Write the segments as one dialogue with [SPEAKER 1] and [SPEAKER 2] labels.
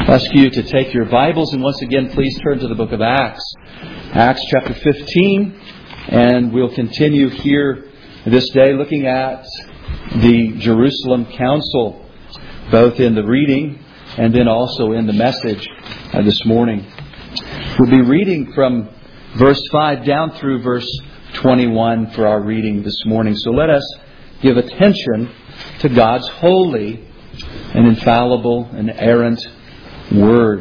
[SPEAKER 1] I ask you to take your Bibles and once again please turn to the book of Acts. Acts chapter 15, and we'll continue here this day looking at the Jerusalem Council, both in the reading and then also in the message this morning. We'll be reading from verse 5 down through verse 21 for our reading this morning. So let us give attention to God's holy and infallible and inerrant Word.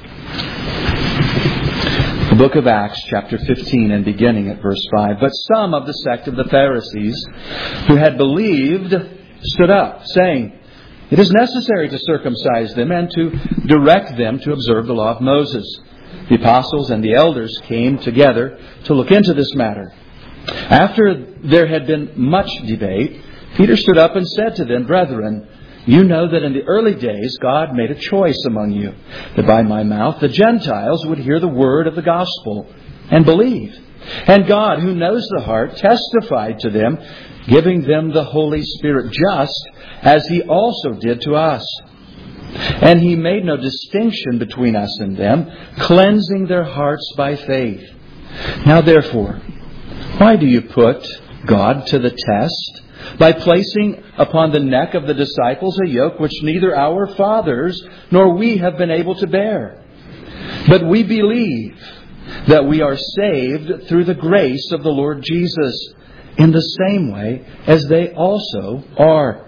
[SPEAKER 1] The book of Acts, chapter 15, and beginning at verse 5. But some of the sect of the Pharisees who had believed stood up, saying, "It is necessary to circumcise them and to direct them to observe the law of Moses." The apostles and the elders came together to look into this matter. After there had been much debate, Peter stood up and said to them, "Brethren, you know that in the early days God made a choice among you, that by my mouth the Gentiles would hear the word of the gospel and believe. And God, who knows the heart, testified to them, giving them the Holy Spirit just as He also did to us. And He made no distinction between us and them, cleansing their hearts by faith. Now therefore, why do you put God to the test by placing upon the neck of the disciples a yoke which neither our fathers nor we have been able to bear? But we believe that we are saved through the grace of the Lord Jesus, in the same way as they also are."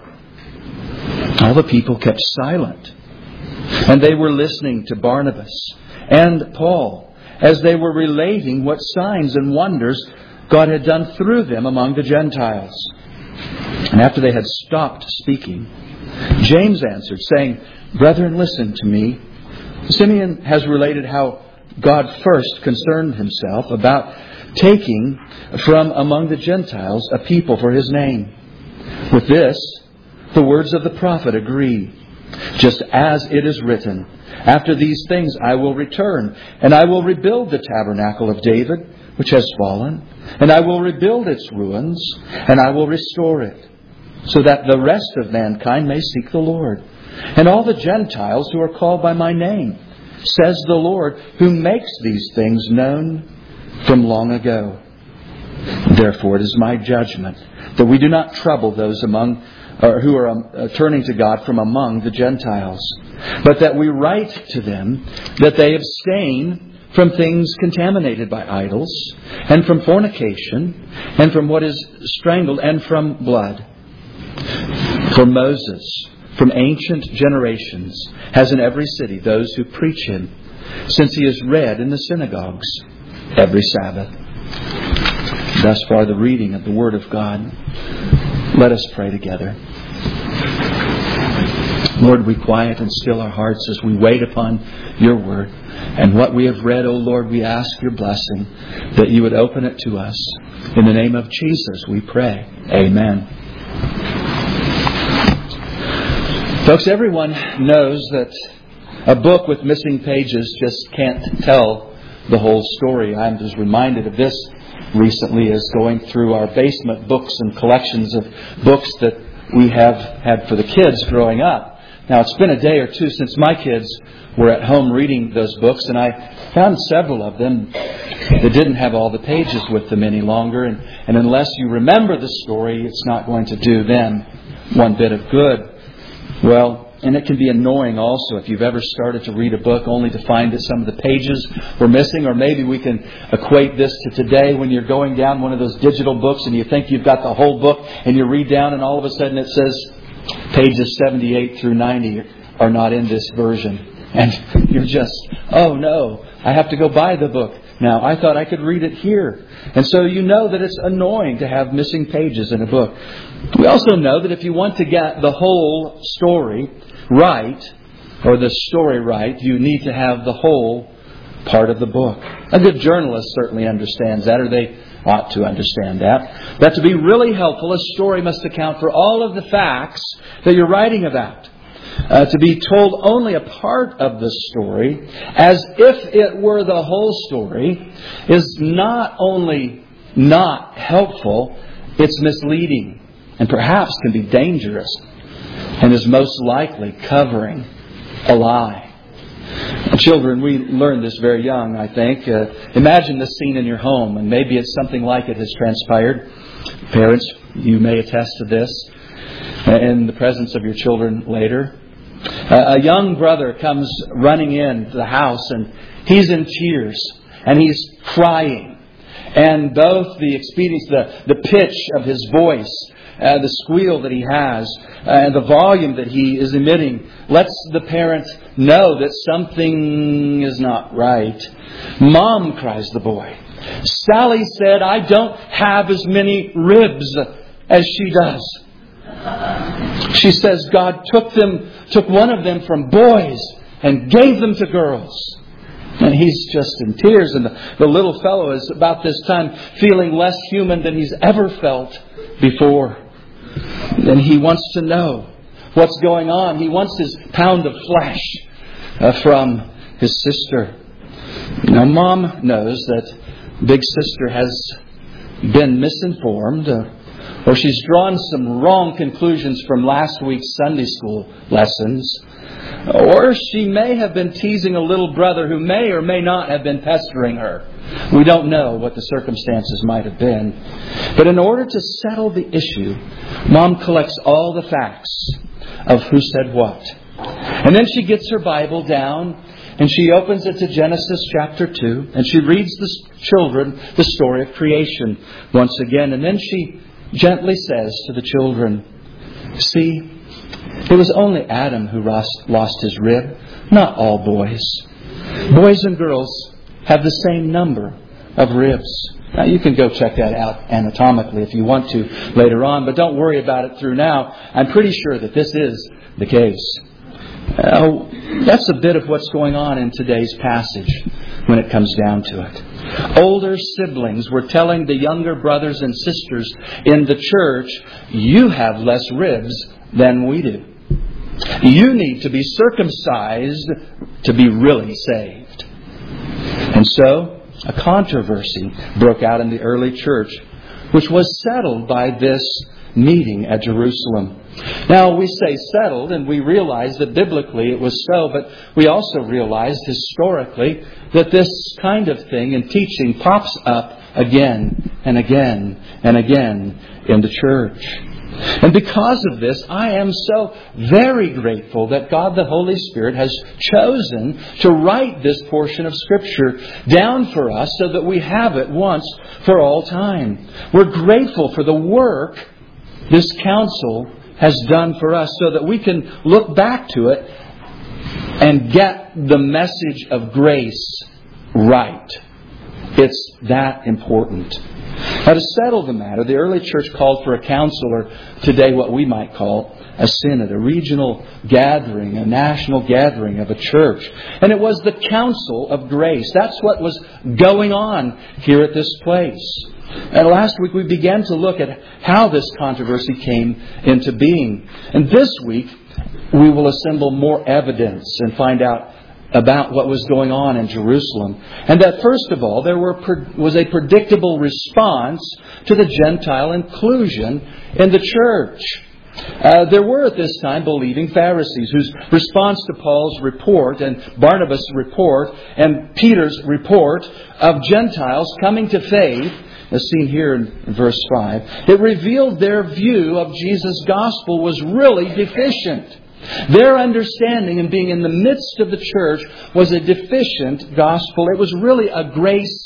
[SPEAKER 1] All the people kept silent, and they were listening to Barnabas and Paul as they were relating what signs and wonders God had done through them among the Gentiles. And after they had stopped speaking, James answered, saying, "Brethren, listen to me. Simeon has related how God first concerned Himself about taking from among the Gentiles a people for His name. With this, the words of the prophet agree. Just as it is written, 'After these things I will return, and I will rebuild the tabernacle of David, which has fallen, and I will rebuild its ruins, and I will restore it, so that the rest of mankind may seek the Lord, and all the Gentiles who are called by my name, says the Lord, who makes these things known from long ago. Therefore it is my judgment that we do not trouble those who are turning to God from among the Gentiles, but that we write to them that they abstain from things contaminated by idols, and from fornication, and from what is strangled, and from blood. For Moses, from ancient generations, has in every city those who preach Him, since He is read in the synagogues every Sabbath." Thus far the reading of the Word of God. Let us pray together. Lord, we quiet and still our hearts as we wait upon Your Word. And what we have read, O Lord, we ask Your blessing, that You would open it to us. In the name of Jesus we pray. Amen. Folks, everyone knows that a book with missing pages just can't tell the whole story. I'm just reminded of this recently as going through our basement books and collections of books that we have had for the kids growing up. Now, it's been a day or two since my kids were at home reading those books, and I found several of them that didn't have all the pages with them any longer. And unless you remember the story, it's not going to do them one bit of good. Well, and it can be annoying also if you've ever started to read a book only to find that some of the pages were missing. Or maybe we can equate this to today when you're going down one of those digital books and you think you've got the whole book and you read down and all of a sudden it says pages 78 through 90 are not in this version. And you're just, oh no, I have to go buy the book now. I thought I could read it here. And so you know that it's annoying to have missing pages in a book. We also know that if you want to get the whole story right, or the story right, you need to have the whole part of the book. A good journalist certainly understands that, or they ought to understand that. That to be really helpful, a story must account for all of the facts that you're writing about. To be told only a part of the story, as if it were the whole story, is not only not helpful, it's misleading, and perhaps can be dangerous, and is most likely covering a lie. Children, we learn this very young, I think. Imagine this scene in your home, and maybe it's something like it has transpired. Parents, you may attest to this in the presence of your children later. A young brother comes running into the house, and he's in tears, and he's crying. And both the expedience, the pitch of his voice, the squeal that he has, and the volume that he is emitting lets the parent know that something is not right. "Mom," cries the boy, "Sally said I don't have as many ribs as she does. She says God took one of them from boys and gave them to girls." And he's just in tears. And the little fellow is about this time feeling less human than he's ever felt before. And he wants to know what's going on. He wants his pound of flesh from his sister. Now, Mom knows that Big Sister has been misinformed, or she's drawn some wrong conclusions from last week's Sunday school lessons. Or she may have been teasing a little brother who may or may not have been pestering her. We don't know what the circumstances might have been. But in order to settle the issue, Mom collects all the facts of who said what. And then she gets her Bible down and she opens it to Genesis chapter 2. And she reads the children the story of creation once again. And then she gently says to the children, "See, it was only Adam who lost his rib, not all boys. Boys and girls have the same number of ribs." Now, you can go check that out anatomically if you want to later on, but don't worry about it through now. I'm pretty sure that this is the case. That's a bit of what's going on in today's passage when it comes down to it. Older siblings were telling the younger brothers and sisters in the church, "You have less ribs than we do. You need to be circumcised to be really saved." And so, a controversy broke out in the early church, which was settled by this meeting at Jerusalem. Now, we say settled, and we realize that biblically it was so, but we also realize historically that this kind of thing and teaching pops up again and again and again in the church. And because of this, I am so very grateful that God the Holy Spirit has chosen to write this portion of Scripture down for us so that we have it once for all time. We're grateful for the work this council has done for us so that we can look back to it and get the message of grace right. It's that important. Now, to settle the matter, the early church called for a council, or today what we might call a synod, a regional gathering, a national gathering of a church. And it was the council of grace. That's what was going on here at this place. And last week we began to look at how this controversy came into being. And this week we will assemble more evidence and find out about what was going on in Jerusalem. And that first of all, there was a predictable response to the Gentile inclusion in the church. There were at this time believing Pharisees whose response to Paul's report and Barnabas' report and Peter's report of Gentiles coming to faith, as seen here in verse 5, it revealed their view of Jesus' gospel was really deficient. Their understanding and being in the midst of the church was a deficient gospel. It was really a grace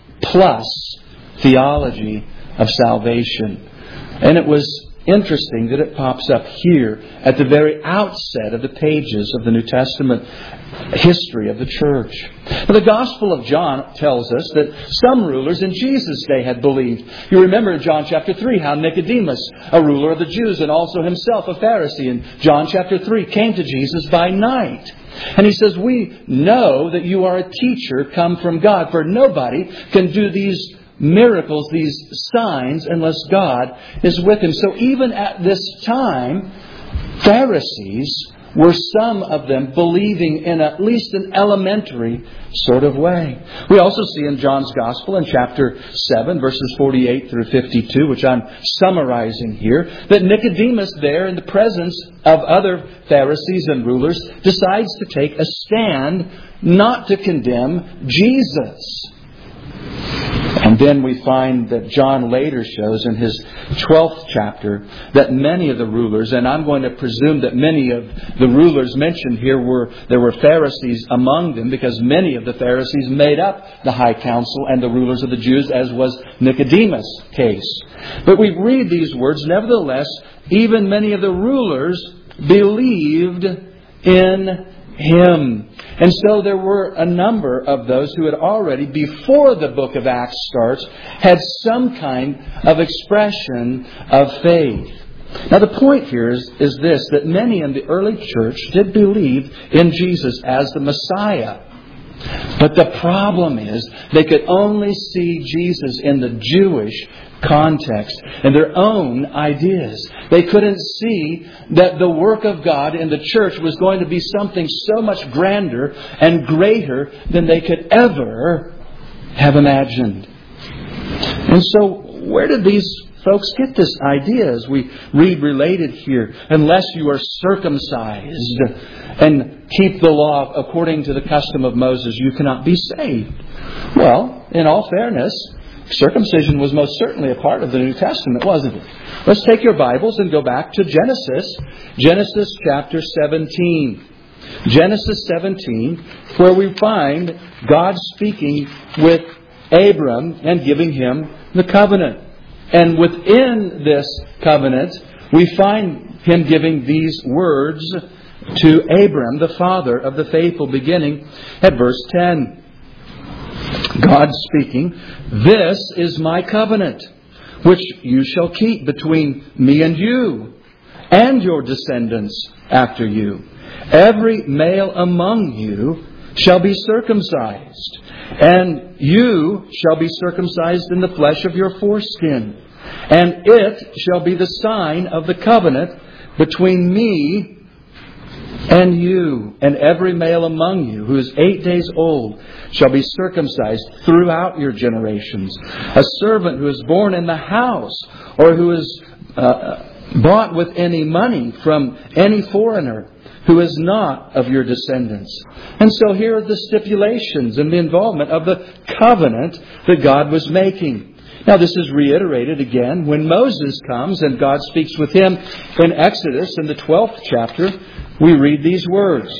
[SPEAKER 1] plus theology of salvation. And it was interesting that it pops up here at the very outset of the pages of the New Testament history of the church. Now, the Gospel of John tells us that some rulers in Jesus' day had believed. You remember in John chapter 3 how Nicodemus, a ruler of the Jews and also himself a Pharisee in John chapter 3, came to Jesus by night. And he says, "We know that you are a teacher come from God, for nobody can do these miracles, these signs, unless God is with him." So even at this time, Pharisees were some of them believing in at least an elementary sort of way. We also see in John's Gospel in chapter 7, verses 48 through 52, which I'm summarizing here, that Nicodemus there in the presence of other Pharisees and rulers decides to take a stand not to condemn Jesus. And then we find that John later shows in his 12th chapter that many of the rulers, and I'm going to presume that many of the rulers mentioned here there were Pharisees among them, because many of the Pharisees made up the high council and the rulers of the Jews, as was Nicodemus' case. But we read these words, nevertheless, even many of the rulers believed in Him. And so there were a number of those who had already, before the book of Acts starts, had some kind of expression of faith. Now the point here is this, that many in the early church did believe in Jesus as the Messiah. But the problem is they could only see Jesus in the Jewish context and their own ideas. They couldn't see that the work of God in the church was going to be something so much grander and greater than they could ever have imagined. And so where did these folks get this idea as we read related here? Unless you are circumcised and keep the law according to the custom of Moses, you cannot be saved. Well, in all fairness, circumcision was most certainly a part of the New Testament, wasn't it? Let's take your Bibles and go back to Genesis. Genesis chapter 17. Genesis 17, where we find God speaking with Abram and giving him the covenant. And within this covenant, we find Him giving these words to Abram, the father of the faithful, beginning at verse 10. God speaking, "This is my covenant, which you shall keep between me and you, and your descendants after you. Every male among you shall be circumcised, and you shall be circumcised in the flesh of your foreskin. And it shall be the sign of the covenant between me and you. And every male among you who is 8 days old shall be circumcised throughout your generations. A servant who is born in the house, or who is bought with any money from any foreigner, who is not of your descendants." And so here are the stipulations and the involvement of the covenant that God was making. Now this is reiterated again when Moses comes and God speaks with him in Exodus in the 12th chapter. We read these words.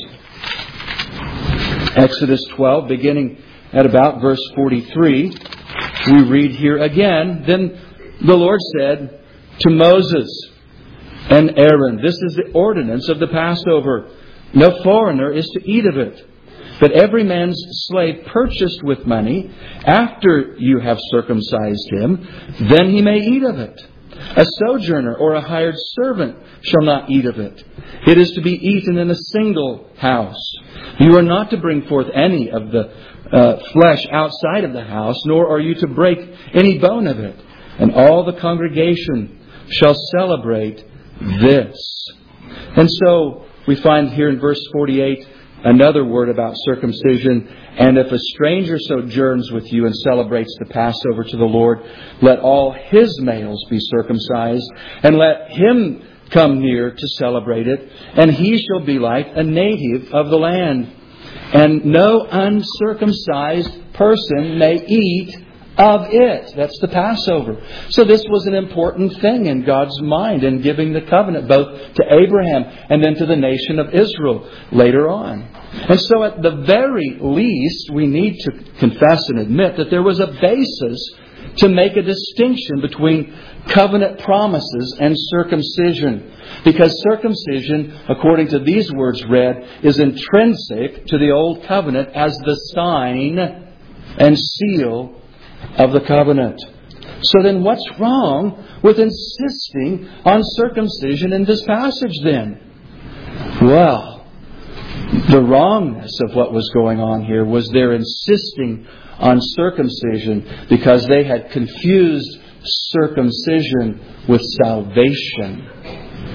[SPEAKER 1] Exodus 12, beginning at about verse 43. We read here again, "Then the Lord said to Moses and Aaron, 'This is the ordinance of the Passover. No foreigner is to eat of it. But every man's slave purchased with money, after you have circumcised him, then he may eat of it. A sojourner or a hired servant shall not eat of it. It is to be eaten in a single house. You are not to bring forth any of the flesh outside of the house, nor are you to break any bone of it. And all the congregation shall celebrate this.'" And so we find here in verse 48 another word about circumcision. "And if a stranger sojourns with you and celebrates the Passover to the Lord, let all his males be circumcised, and let him come near to celebrate it, and he shall be like a native of the land. And no uncircumcised person may eat of it." That's the Passover. So this was an important thing in God's mind in giving the covenant both to Abraham and then to the nation of Israel later on. And so at the very least, we need to confess and admit that there was a basis to make a distinction between covenant promises and circumcision. Because circumcision, according to these words read, is intrinsic to the Old Covenant as the sign and seal of the covenant. So then what's wrong with insisting on circumcision in this passage then? Well, the wrongness of what was going on here was their insisting on circumcision because they had confused circumcision with salvation.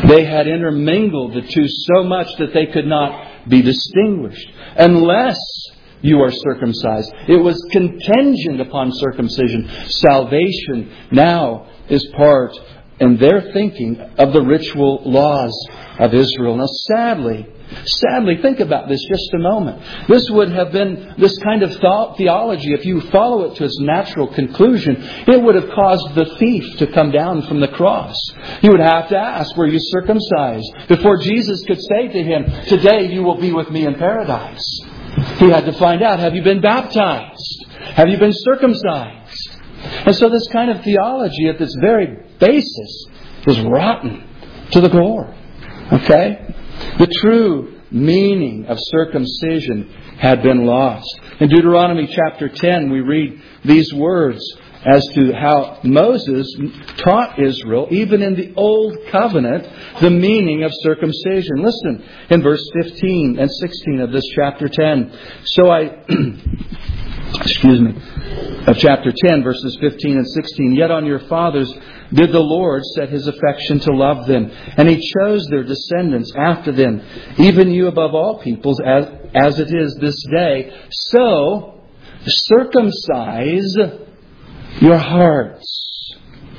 [SPEAKER 1] They had intermingled the two so much that they could not be distinguished unless you are circumcised. It was contingent upon circumcision. Salvation now is part, in their thinking, of the ritual laws of Israel. Now, sadly, think about this just a moment. This would have been this kind of theology, if you follow it to its natural conclusion, it would have caused the thief to come down from the cross. He would have to ask, were you circumcised? Before Jesus could say to him, today you will be with me in paradise. He had to find out, have you been baptized? Have you been circumcised? And so this kind of theology at its very basis is rotten to the core. Okay? The true meaning of circumcision had been lost. In Deuteronomy chapter 10, we read these words as to how Moses taught Israel, even in the Old Covenant, the meaning of circumcision. Listen, in verse 15 and 16 of this chapter 10. Of chapter 10, verses 15 and 16. Yet on your fathers did the Lord set His affection to love them, and He chose their descendants after them, even you above all peoples, as it is this day. So, circumcise your hearts,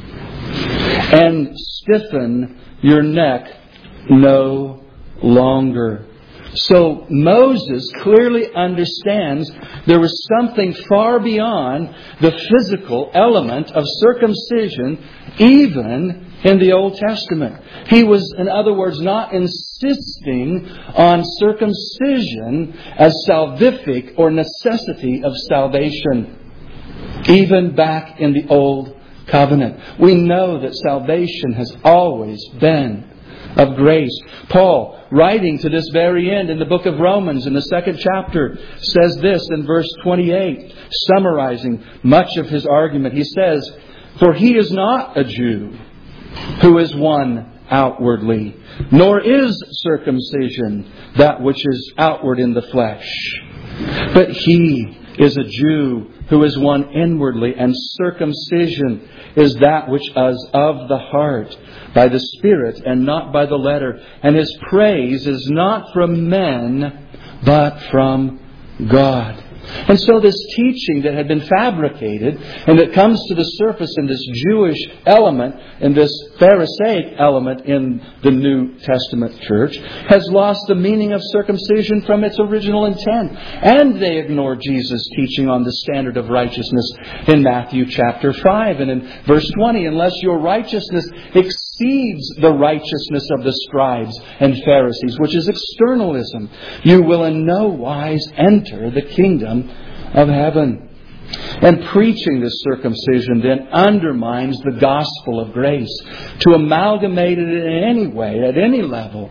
[SPEAKER 1] and stiffen your neck no longer. So Moses clearly understands there was something far beyond the physical element of circumcision, even in the Old Testament. He was, in other words, not insisting on circumcision as salvific or necessity of salvation, even back in the Old Covenant. We know that salvation has always been of grace. Paul, writing to this very end in the book of Romans, in the 2nd chapter, says this in verse 28, summarizing much of his argument. He says, for he is not a Jew who is one outwardly, nor is circumcision that which is outward in the flesh, but he is a Jew who is one inwardly, and circumcision is that which is of the heart, by the Spirit and not by the letter. And his praise is not from men, but from God. And so this teaching that had been fabricated and that comes to the surface in this Jewish element, in this Pharisaic element in the New Testament church, has lost the meaning of circumcision from its original intent. And they ignore Jesus' teaching on the standard of righteousness in Matthew chapter 5 and in verse 20. Unless your righteousness exceeds the righteousness of the scribes and Pharisees, which is externalism, you will in no wise enter the kingdom of heaven. And preaching this circumcision then undermines the gospel of grace. To amalgamate it in any way, at any level,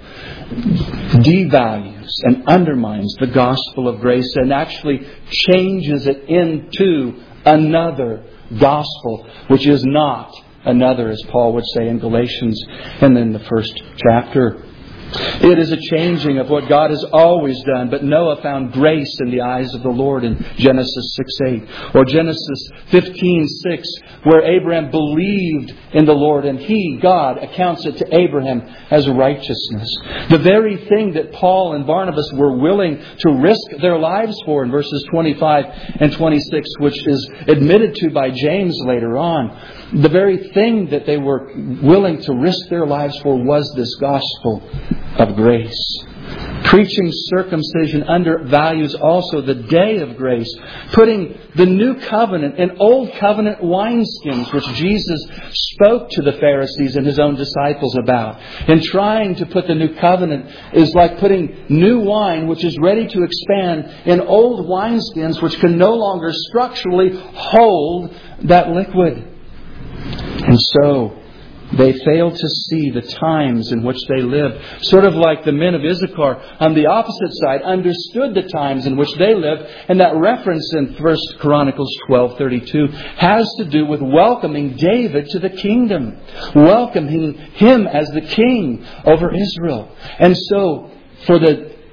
[SPEAKER 1] devalues and undermines the gospel of grace and actually changes it into another gospel, which is not another, as Paul would say in Galatians and in the 1st chapter. It is a changing of what God has always done. But Noah found grace in the eyes of the Lord in Genesis 6:8. Or Genesis 15:6, where Abraham believed in the Lord and He, God, accounts it to Abraham as righteousness. The very thing that Paul and Barnabas were willing to risk their lives for in verses 25 and 26, which is admitted to by James later on. The very thing that they were willing to risk their lives for was this gospel of grace. Preaching circumcision undervalues also the day of grace, putting the new covenant in old covenant wineskins, which Jesus spoke to the Pharisees and His own disciples about. And trying to put the new covenant is like putting new wine, which is ready to expand, in old wineskins, which can no longer structurally hold that liquid. And so they failed to see the times in which they lived. Sort of like the men of Issachar on the opposite side understood the times in which they lived. And that reference in 1 Chronicles 12:32 has to do with welcoming David to the kingdom. Welcoming him as the king over Israel. And so for the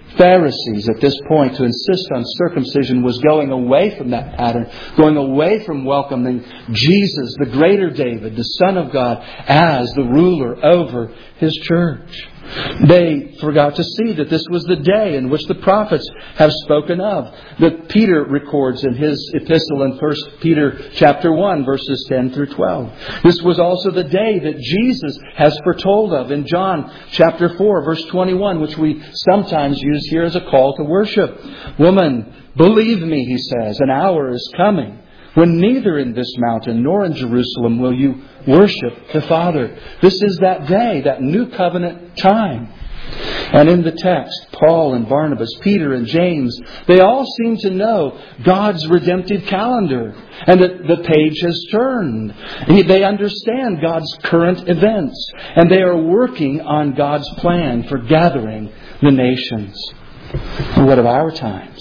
[SPEAKER 1] Pharisees at this point to insist on circumcision was going away from that pattern, going away from welcoming Jesus, the greater David, the Son of God, as the ruler over His church. They forgot to see that this was the day in which the prophets have spoken of, that Peter records in his epistle in 1 Peter chapter 1, verses 10 through 12. This was also the day that Jesus has foretold of in John chapter 4, verse 21, which we sometimes use here as a call to worship. Woman, believe me, He says, an hour is coming when neither in this mountain nor in Jerusalem will you worship the Father. This is that day, that new covenant time. And in the text, Paul and Barnabas, Peter and James, they all seem to know God's redemptive calendar and that the page has turned. They understand God's current events and they are working on God's plan for gathering the nations. And what of our times?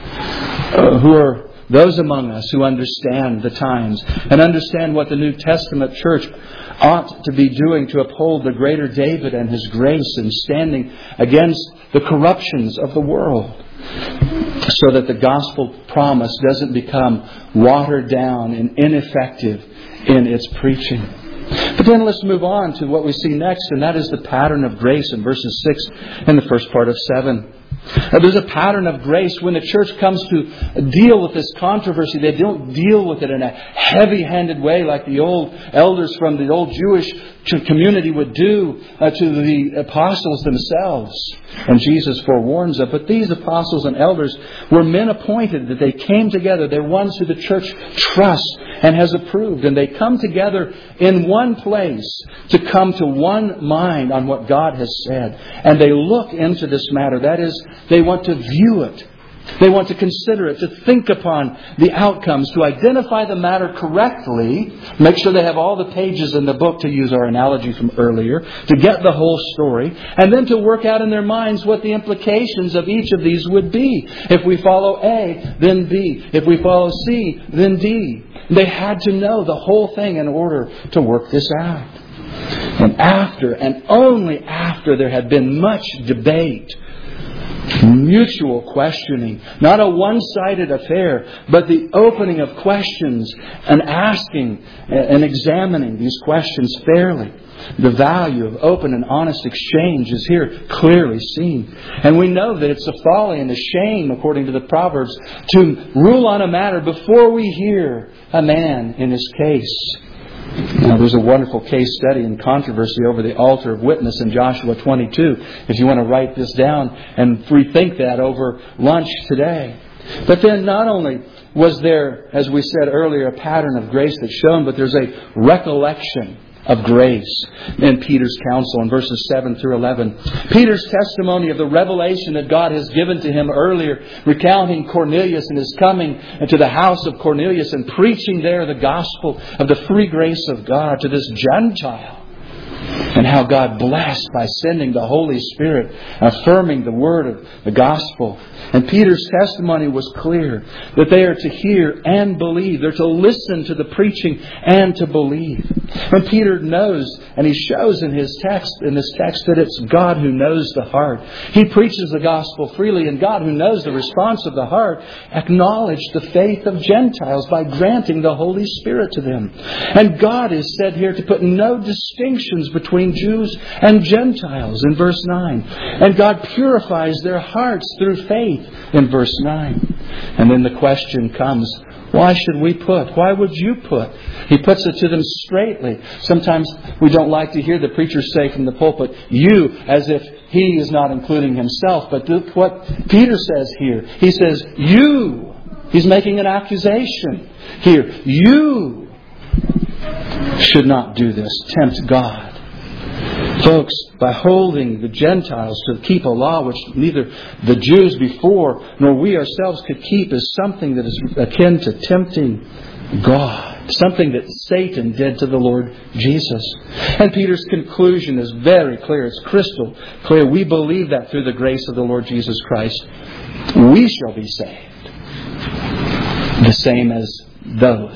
[SPEAKER 1] Who are those among us who understand the times and understand what the New Testament church ought to be doing to uphold the greater David and his grace and standing against the corruptions of the world, so that the gospel promise doesn't become watered down and ineffective in its preaching. But then let's move on to what we see next, and that is the pattern of grace in verses 6 and the first part of 7. There's a pattern of grace. When the church comes to deal with this controversy, they don't deal with it in a heavy-handed way like the old elders from the old Jewish community would do to the apostles themselves. And Jesus forewarns them. But these apostles and elders were men appointed, that they came together. They're ones who the church trusts and has approved. And they come together in one place to come to one mind on what God has said. And they look into this matter. That is, they want to view it. They want to consider it, to think upon the outcomes, to identify the matter correctly, make sure they have all the pages in the book, to use our analogy from earlier, to get the whole story, and then to work out in their minds what the implications of each of these would be. If we follow A, then B. If we follow C, then D. They had to know the whole thing in order to work this out. And after, and only after, there had been much debate, mutual questioning, not a one-sided affair, but the opening of questions and asking and examining these questions fairly. The value of open and honest exchange is here clearly seen. And we know that it's a folly and a shame, according to the Proverbs, to rule on a matter before we hear a man in his case. Now, there's a wonderful case study in controversy over the altar of witness in Joshua 22. If you want to write this down and rethink that over lunch today. But then not only was there, as we said earlier, a pattern of grace that's shown, but there's a recollection of grace in Peter's counsel in verses 7 through 11. Peter's testimony of the revelation that God has given to him earlier, recounting Cornelius and his coming into the house of Cornelius and preaching there the gospel of the free grace of God to this Gentile. And how God blessed by sending the Holy Spirit, affirming the word of the gospel. And Peter's testimony was clear, that they are to hear and believe. They're to listen to the preaching and to believe. And Peter knows, and he shows in this text, that it's God who knows the heart. He preaches the gospel freely, and God, who knows the response of the heart, acknowledged the faith of Gentiles by granting the Holy Spirit to them. And God is said here to put no distinctions between Jews and Gentiles in verse 9. And God purifies their hearts through faith in verse 9. And then the question comes, why should we put? Why would you put? He puts it to them straightly. Sometimes we don't like to hear the preacher say from the pulpit, you, as if he is not including himself. But look what Peter says here. He says, you. He's making an accusation here. You should not do this. Tempt God. Folks, by holding the Gentiles to keep a law which neither the Jews before nor we ourselves could keep, is something that is akin to tempting God. Something that Satan did to the Lord Jesus. And Peter's conclusion is very clear. It's crystal clear. We believe that through the grace of the Lord Jesus Christ, we shall be saved. The same as those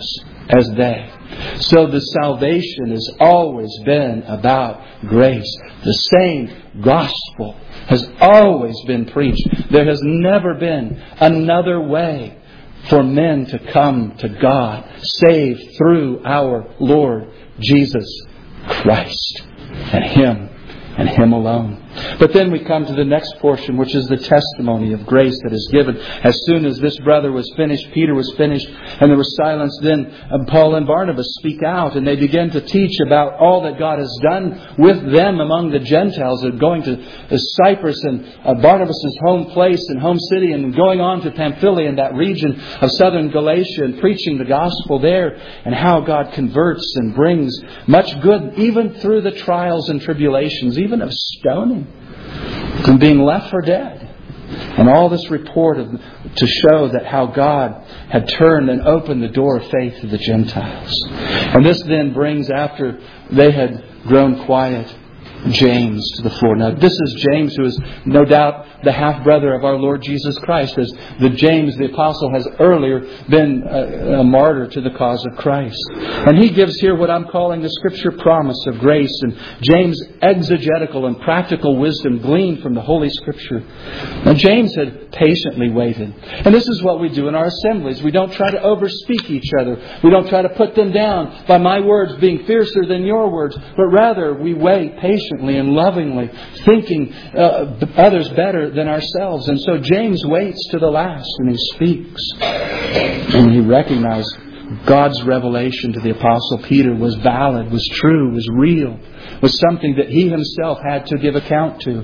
[SPEAKER 1] as they. So the salvation has always been about grace. The same gospel has always been preached. There has never been another way for men to come to God, saved through our Lord Jesus Christ and Him alone. But then we come to the next portion, which is the testimony of grace that is given. As soon as this brother was finished, Peter was finished, and there was silence, then Paul and Barnabas speak out, and they begin to teach about all that God has done with them among the Gentiles, and going to Cyprus and Barnabas' home place and home city, and going on to Pamphylia in that region of southern Galatia, and preaching the gospel there, and how God converts and brings much good, even through the trials and tribulations, even of stoning, and being left for dead. And all this report to show that how God had turned and opened the door of faith to the Gentiles. And this then brings, after they had grown quiet, James to the floor. Now, this is James, who is no doubt the half-brother of our Lord Jesus Christ, as the James, the apostle, has earlier been a martyr to the cause of Christ. And he gives here what I'm calling the Scripture promise of grace, and James' exegetical and practical wisdom gleaned from the Holy Scripture. And James had patiently waited. And this is what we do in our assemblies. We don't try to overspeak each other. We don't try to put them down by my words being fiercer than your words, but rather we wait patiently and lovingly, thinking others better than ourselves. And so James waits to the last, and he speaks. And he recognized God's revelation to the Apostle Peter was valid, was true, was real, was something that he himself had to give account to.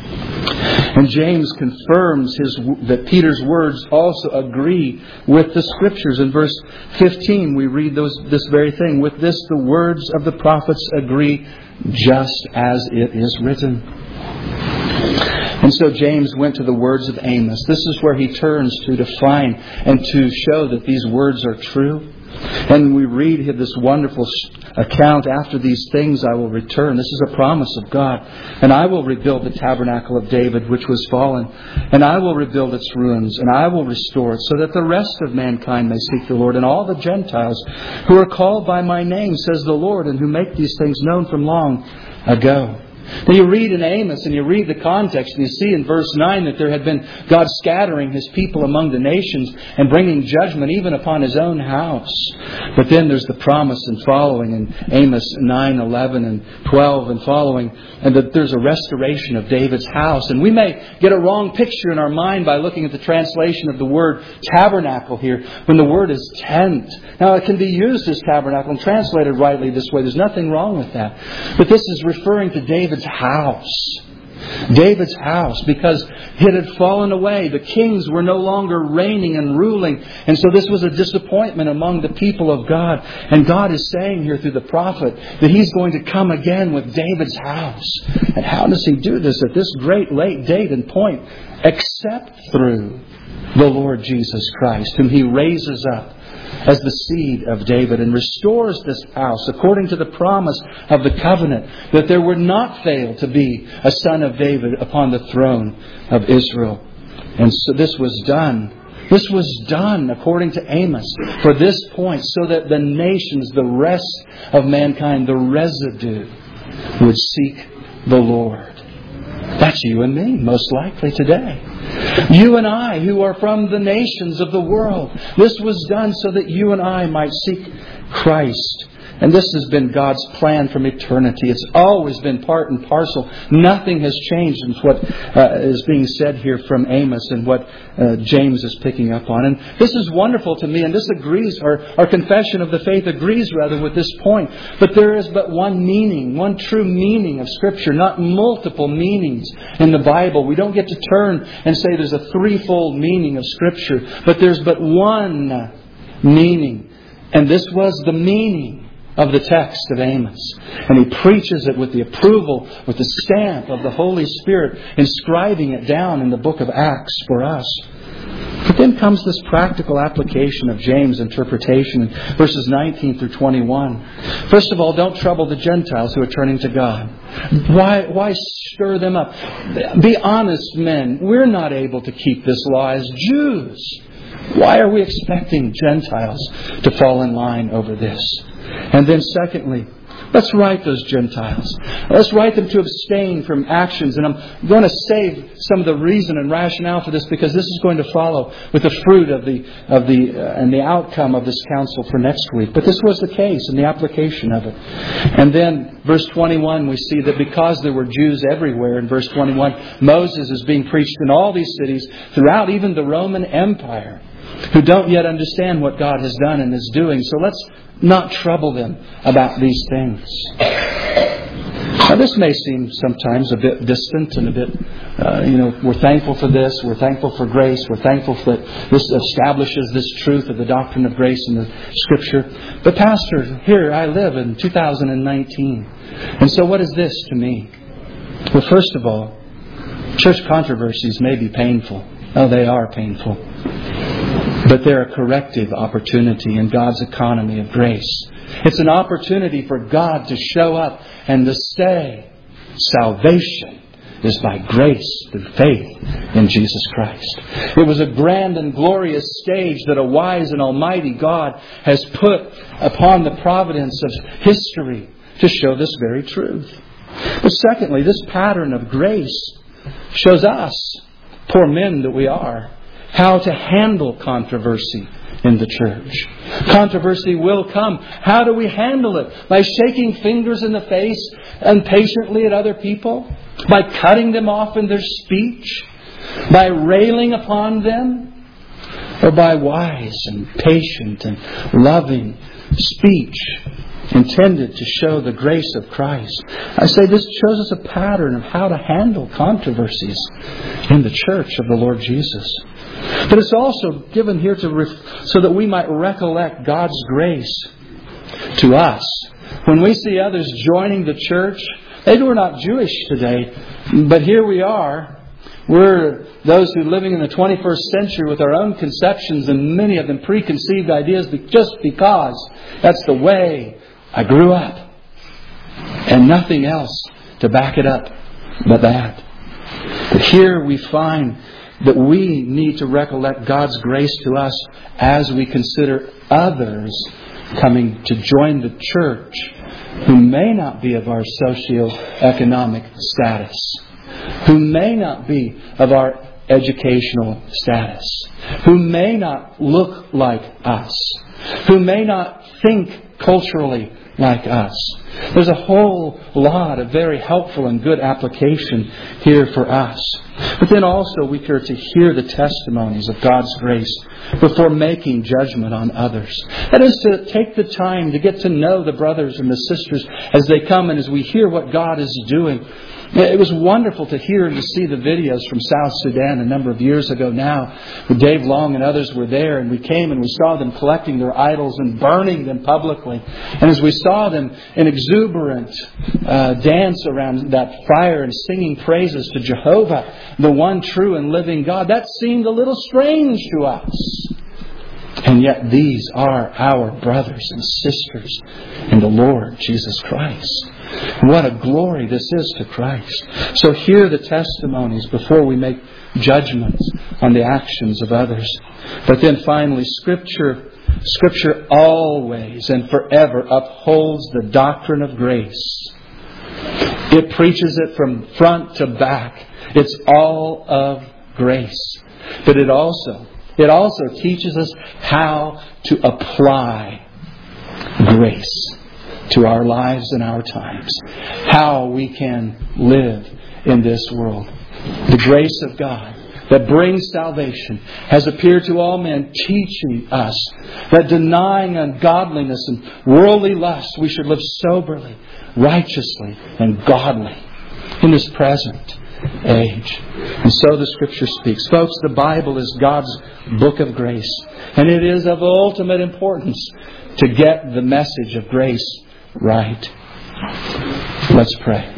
[SPEAKER 1] And James confirms that Peter's words also agree with the Scriptures. In verse 15 we read this very thing. With this the words of the prophets agree, just as it is written. And so James went to the words of Amos. This is where he turns to find and to show that these words are true. And we read here this wonderful account, after these things I will return. This is a promise of God. And I will rebuild the tabernacle of David, which was fallen. And I will rebuild its ruins. And I will restore it, so that the rest of mankind may seek the Lord. And all the Gentiles who are called by my name, says the Lord, and who make these things known from long ago. Now you read in Amos and you read the context, and you see in verse 9 that there had been God scattering His people among the nations and bringing judgment even upon His own house. But then there's the promise and following in Amos 9, 11 and 12 and following, and that there's a restoration of David's house. And we may get a wrong picture in our mind by looking at the translation of the word tabernacle here, when the word is tent. Now it can be used as tabernacle and translated rightly this way. There's nothing wrong with that. But this is referring to David's house. David's house, because it had fallen away. The kings were no longer reigning and ruling. And so this was a disappointment among the people of God. And God is saying here through the prophet that He's going to come again with David's house. And how does He do this at this great late date and point? Except through the Lord Jesus Christ, whom He raises up as the seed of David, and restores this house according to the promise of the covenant, that there would not fail to be a son of David upon the throne of Israel. And so this was done. This was done according to Amos for this point, so that the nations, the rest of mankind, the residue, would seek the Lord. That's you and me, most likely today. You and I, who are from the nations of the world. This was done so that you and I might seek Christ. And this has been God's plan from eternity. It's always been part and parcel. Nothing has changed in what is being said here from Amos and what James is picking up on. And this is wonderful to me, and this agrees, our confession of the faith agrees rather with this point. But there is but one meaning, one true meaning of Scripture, not multiple meanings in the Bible. We don't get to turn and say there's a threefold meaning of Scripture, but there's but one meaning. And this was the meaning of the text of Amos. And he preaches it with the approval, with the stamp of the Holy Spirit, inscribing it down in the book of Acts for us. But then comes this practical application of James' interpretation in verses 19 through 21. First of all, don't trouble the Gentiles who are turning to God. Why stir them up? Be honest, men. We're not able to keep this law as Jews. Why are we expecting Gentiles to fall in line over this? And then secondly, let's write those Gentiles. Let's write them to abstain from actions. And I'm going to save some of the reason and rationale for this, because this is going to follow with the fruit of the outcome of this counsel for next week. But this was the case in the application of it. And then verse 21, we see that because there were Jews everywhere, in verse 21, Moses is being preached in all these cities throughout even the Roman Empire, who don't yet understand what God has done and is doing. So let's not trouble them about these things. Now, this may seem sometimes a bit distant and a bit, we're thankful for this, we're thankful for grace, we're thankful that this establishes this truth of the doctrine of grace in the Scripture. But Pastor, here I live in 2019. And so what is this to me? Well, first of all, church controversies may be painful. Oh, they are painful. But they're a corrective opportunity in God's economy of grace. It's an opportunity for God to show up and to say, salvation is by grace through faith in Jesus Christ. It was a grand and glorious stage that a wise and almighty God has put upon the providence of history to show this very truth. But secondly, this pattern of grace shows us, poor men that we are, how to handle controversy in the church. Controversy will come. How do we handle it? By shaking fingers in the face impatiently at other people? By cutting them off in their speech? By railing upon them? Or by wise and patient and loving speech intended to show the grace of Christ? I say this shows us a pattern of how to handle controversies in the church of the Lord Jesus. But it's also given here so that we might recollect God's grace to us. When we see others joining the church, they were not Jewish today, but here we are. We're those who are living in the 21st century with our own conceptions and many of them preconceived ideas just because that's the way I grew up. And nothing else to back it up but that. But here we find that we need to recollect God's grace to us as we consider others coming to join the church who may not be of our socioeconomic status, who may not be of our educational status, who may not look like us, who may not think culturally like us. There's a whole lot of very helpful and good application here for us. But then also we are to hear the testimonies of God's grace before making judgment on others. That is to take the time to get to know the brothers and the sisters as they come and as we hear what God is doing. It was wonderful to hear and to see the videos from South Sudan a number of years ago now. Dave Long and others were there, and we came and we saw them collecting their idols and burning them publicly. And as we saw them in exuberant dance around that fire and singing praises to Jehovah, the one true and living God, that seemed a little strange to us. And yet these are our brothers and sisters in the Lord Jesus Christ. What a glory this is to Christ. So hear the testimonies before we make judgments on the actions of others. But then finally, Scripture always and forever upholds the doctrine of grace. It preaches it from front to back. It's all of grace. But it also teaches us how to apply grace to our lives and our times. How we can live in this world. The grace of God that brings salvation has appeared to all men, teaching us that denying ungodliness and worldly lust, we should live soberly, righteously, and godly in this present age. And so the Scripture speaks. Folks, the Bible is God's book of grace. And it is of ultimate importance to get the message of grace right. Let's pray.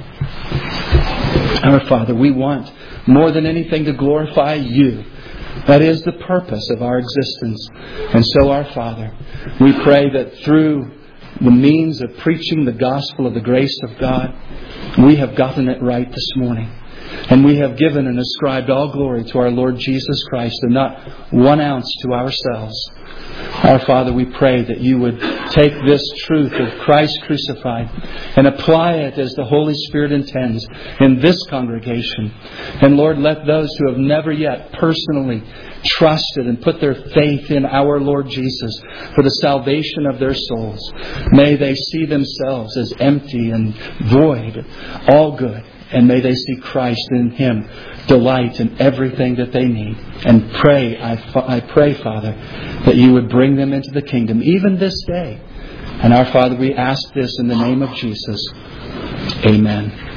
[SPEAKER 1] Our Father, we want more than anything to glorify You. That is the purpose of our existence. And so, our Father, we pray that through the means of preaching the gospel of the grace of God, we have gotten it right this morning. And we have given and ascribed all glory to our Lord Jesus Christ and not 1 ounce to ourselves. Our Father, we pray that you would take this truth of Christ crucified and apply it as the Holy Spirit intends in this congregation. And Lord, let those who have never yet personally trusted and put their faith in our Lord Jesus for the salvation of their souls, may they see themselves as empty and void, all good. And may they see Christ in Him, delight in everything that they need. And I pray, Father, that you would bring them into the kingdom, even this day. And our Father, we ask this in the name of Jesus. Amen.